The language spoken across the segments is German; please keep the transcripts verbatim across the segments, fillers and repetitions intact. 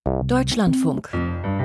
Deutschlandfunk.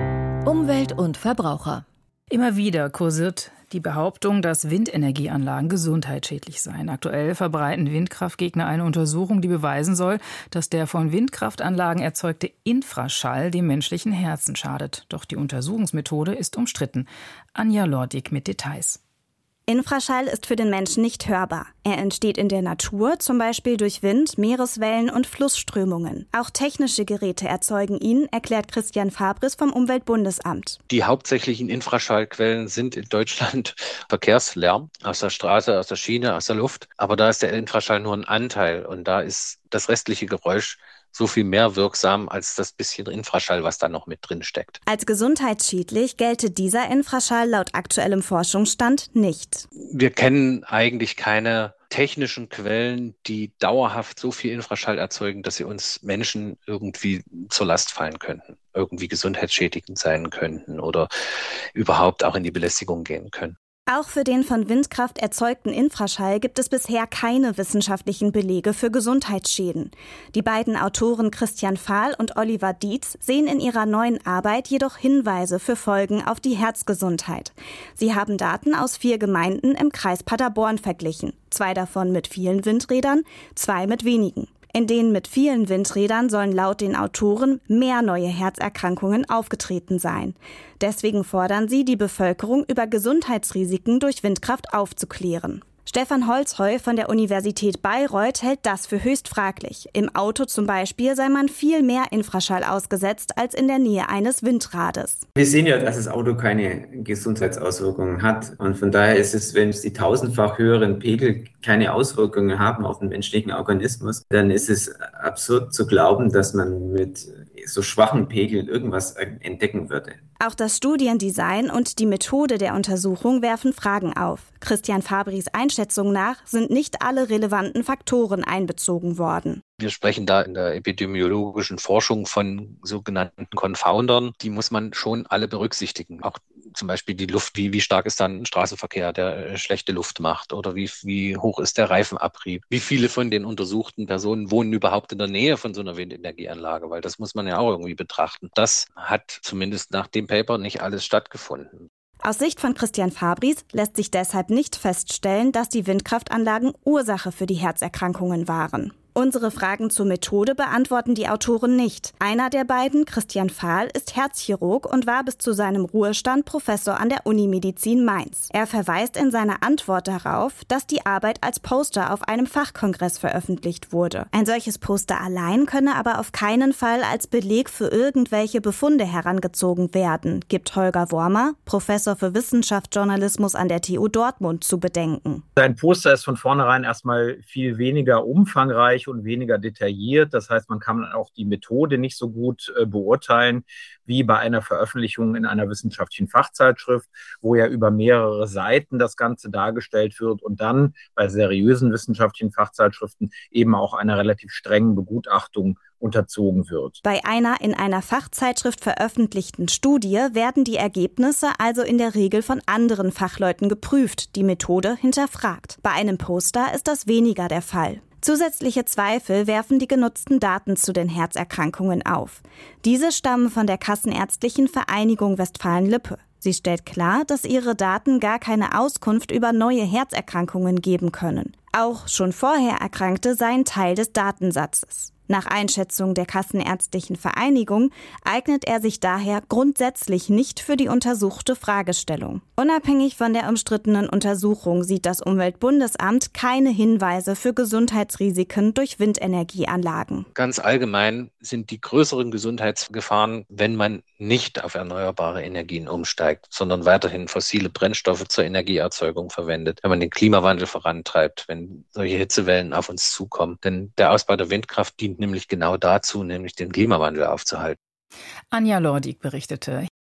Umwelt und Verbraucher. Immer wieder kursiert die Behauptung, dass Windenergieanlagen gesundheitsschädlich seien. Aktuell verbreiten Windkraftgegner eine Untersuchung, die beweisen soll, dass der von Windkraftanlagen erzeugte Infraschall dem menschlichen Herzen schadet. Doch die Untersuchungsmethode ist umstritten. Anja Lordig mit Details. Infraschall ist für den Menschen nicht hörbar. Er entsteht in der Natur, zum Beispiel durch Wind, Meereswellen und Flussströmungen. Auch technische Geräte erzeugen ihn, erklärt Christian Fabris vom Umweltbundesamt. Die hauptsächlichen Infraschallquellen sind in Deutschland Verkehrslärm aus der Straße, aus der Schiene, aus der Luft. Aber da ist der Infraschall nur ein Anteil und da ist das restliche Geräusch so viel mehr wirksam als das bisschen Infraschall, was da noch mit drin steckt. Als gesundheitsschädlich gelte dieser Infraschall laut aktuellem Forschungsstand nicht. Wir kennen eigentlich keine technischen Quellen, die dauerhaft so viel Infraschall erzeugen, dass sie uns Menschen irgendwie zur Last fallen könnten, irgendwie gesundheitsschädigend sein könnten oder überhaupt auch in die Belästigung gehen können. Auch für den von Windkraft erzeugten Infraschall gibt es bisher keine wissenschaftlichen Belege für Gesundheitsschäden. Die beiden Autoren Christian Fahl und Oliver Dietz sehen in ihrer neuen Arbeit jedoch Hinweise für Folgen auf die Herzgesundheit. Sie haben Daten aus vier Gemeinden im Kreis Paderborn verglichen. Zwei davon mit vielen Windrädern, zwei mit wenigen. In denen mit vielen Windrädern sollen laut den Autoren mehr neue Herzerkrankungen aufgetreten sein. Deswegen fordern sie, die Bevölkerung über Gesundheitsrisiken durch Windkraft aufzuklären. Stefan Holzheu von der Universität Bayreuth hält das für höchst fraglich. Im Auto zum Beispiel sei man viel mehr Infraschall ausgesetzt als in der Nähe eines Windrades. Wir sehen ja, dass das Auto keine Gesundheitsauswirkungen hat. Und von daher ist es, wenn es die tausendfach höheren Pegel keine Auswirkungen haben auf den menschlichen Organismus, dann ist es absurd zu glauben, dass man mit so schwachen Pegeln irgendwas entdecken würde. Auch das Studiendesign und die Methode der Untersuchung werfen Fragen auf. Christian Fabris Einschätzung nach sind nicht alle relevanten Faktoren einbezogen worden. Wir sprechen da in der epidemiologischen Forschung von sogenannten Confoundern. Die muss man schon alle berücksichtigen. Auch zum Beispiel die Luft, wie, wie stark ist dann ein Straßenverkehr, der äh, schlechte Luft macht, oder wie, wie hoch ist der Reifenabrieb. Wie viele von den untersuchten Personen wohnen überhaupt in der Nähe von so einer Windenergieanlage, weil das muss man ja auch irgendwie betrachten. Das hat zumindest nach dem Paper nicht alles stattgefunden. Aus Sicht von Christian Fabris lässt sich deshalb nicht feststellen, dass die Windkraftanlagen Ursache für die Herzerkrankungen waren. Unsere Fragen zur Methode beantworten die Autoren nicht. Einer der beiden, Christian Fahl, ist Herzchirurg und war bis zu seinem Ruhestand Professor an der Unimedizin Mainz. Er verweist in seiner Antwort darauf, dass die Arbeit als Poster auf einem Fachkongress veröffentlicht wurde. Ein solches Poster allein könne aber auf keinen Fall als Beleg für irgendwelche Befunde herangezogen werden, gibt Holger Wormer, Professor für Wissenschaftsjournalismus an der T U Dortmund, zu bedenken. Ein Poster ist von vornherein erstmal viel weniger umfangreich und weniger detailliert. Das heißt, man kann auch die Methode nicht so gut äh, beurteilen wie bei einer Veröffentlichung in einer wissenschaftlichen Fachzeitschrift, wo ja über mehrere Seiten das Ganze dargestellt wird und dann bei seriösen wissenschaftlichen Fachzeitschriften eben auch einer relativ strengen Begutachtung unterzogen wird. Bei einer in einer Fachzeitschrift veröffentlichten Studie werden die Ergebnisse also in der Regel von anderen Fachleuten geprüft, die Methode hinterfragt. Bei einem Poster ist das weniger der Fall. Zusätzliche Zweifel werfen die genutzten Daten zu den Herzerkrankungen auf. Diese stammen von der Kassenärztlichen Vereinigung Westfalen-Lippe. Sie stellt klar, dass ihre Daten gar keine Auskunft über neue Herzerkrankungen geben können. Auch schon vorher Erkrankte seien Teil des Datensatzes. Nach Einschätzung der Kassenärztlichen Vereinigung eignet er sich daher grundsätzlich nicht für die untersuchte Fragestellung. Unabhängig von der umstrittenen Untersuchung sieht das Umweltbundesamt keine Hinweise für Gesundheitsrisiken durch Windenergieanlagen. Ganz allgemein sind die größeren Gesundheitsgefahren, wenn man nicht auf erneuerbare Energien umsteigt, sondern weiterhin fossile Brennstoffe zur Energieerzeugung verwendet, wenn man den Klimawandel vorantreibt, wenn solche Hitzewellen auf uns zukommen. Denn der Ausbau der Windkraft dient nämlich genau dazu, nämlich den Klimawandel aufzuhalten. Anja Lordig berichtete.